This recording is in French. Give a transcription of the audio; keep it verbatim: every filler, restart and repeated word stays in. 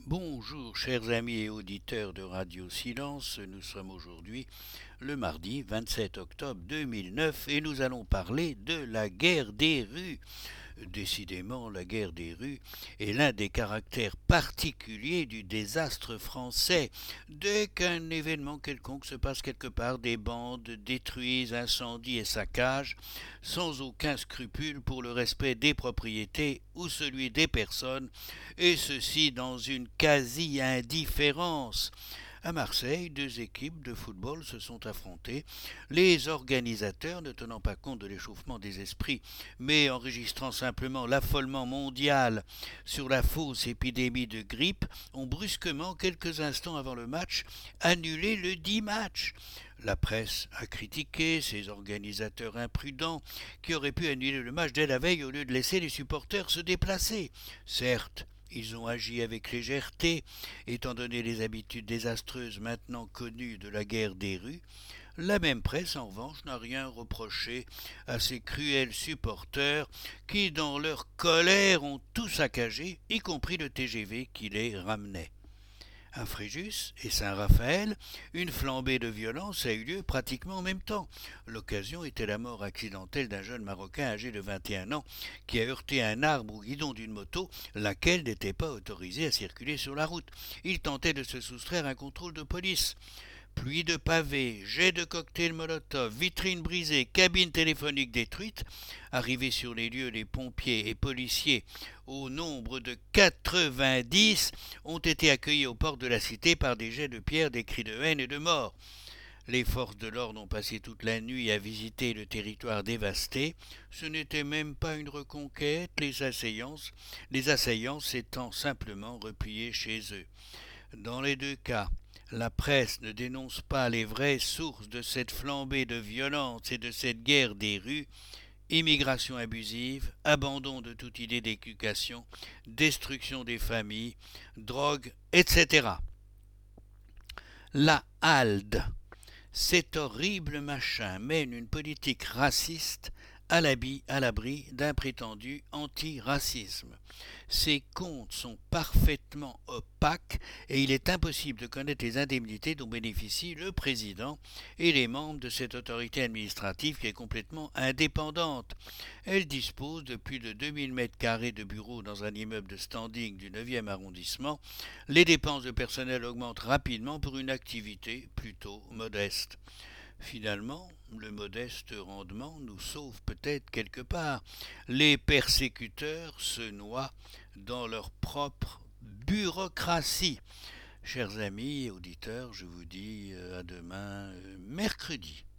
Bonjour chers amis et auditeurs de Radio Silence, nous sommes aujourd'hui le mardi vingt-sept octobre deux mille neuf et nous allons parler de la guerre des rues. Décidément, la guerre des rues est l'un des caractères particuliers du désastre français. Dès qu'un événement quelconque se passe quelque part, des bandes détruisent, incendient et saccagent, sans aucun scrupule pour le respect des propriétés ou celui des personnes, et ceci dans une quasi-indifférence. À Marseille, deux équipes de football se sont affrontées, les organisateurs, ne tenant pas compte de l'échauffement des esprits, mais enregistrant simplement l'affolement mondial sur la fausse épidémie de grippe, ont brusquement, quelques instants avant le match, annulé le dit match. La presse a critiqué ces organisateurs imprudents qui auraient pu annuler le match dès la veille au lieu de laisser les supporters se déplacer. Certes, ils ont agi avec légèreté, étant donné les habitudes désastreuses maintenant connues de la guerre des rues. La même presse, en revanche, n'a rien reproché à ces cruels supporters qui, dans leur colère, ont tout saccagé, y compris le T G V qui les ramenait. À Fréjus et Saint-Raphaël, une flambée de violence a eu lieu pratiquement en même temps. L'occasion était la mort accidentelle d'un jeune Marocain âgé de vingt et un ans qui a heurté un arbre au guidon d'une moto, laquelle n'était pas autorisée à circuler sur la route. Il tentait de se soustraire à un contrôle de police. Pluie de pavés, jets de cocktails Molotov, vitrines brisées, cabines téléphoniques détruites. Arrivés sur les lieux, les pompiers et policiers, au nombre de quatre-vingt-dix, ont été accueillis aux portes de la cité par des jets de pierre, des cris de haine et de mort. Les forces de l'ordre ont passé toute la nuit à visiter le territoire dévasté. Ce n'était même pas une reconquête, les assaillants, les assaillants s'étant simplement repliés chez eux. Dans les deux cas, la presse ne dénonce pas les vraies sources de cette flambée de violence et de cette guerre des rues: immigration abusive, abandon de toute idée d'éducation, destruction des familles, drogue, et cetera. La halde, cet horrible machin, mène une politique raciste à l'abri, à l'abri d'un prétendu antiracisme. Ses comptes sont parfaitement opaques et il est impossible de connaître les indemnités dont bénéficient le président et les membres de cette autorité administrative qui est complètement indépendante. Elle dispose de plus de deux mille mètres carrés de bureaux dans un immeuble de standing du neuvième arrondissement. Les dépenses de personnel augmentent rapidement pour une activité plutôt modeste. Finalement, le modeste rendement nous sauve peut-être quelque part. Les persécuteurs se noient dans leur propre bureaucratie. Chers amis et auditeurs, je vous dis à demain, mercredi.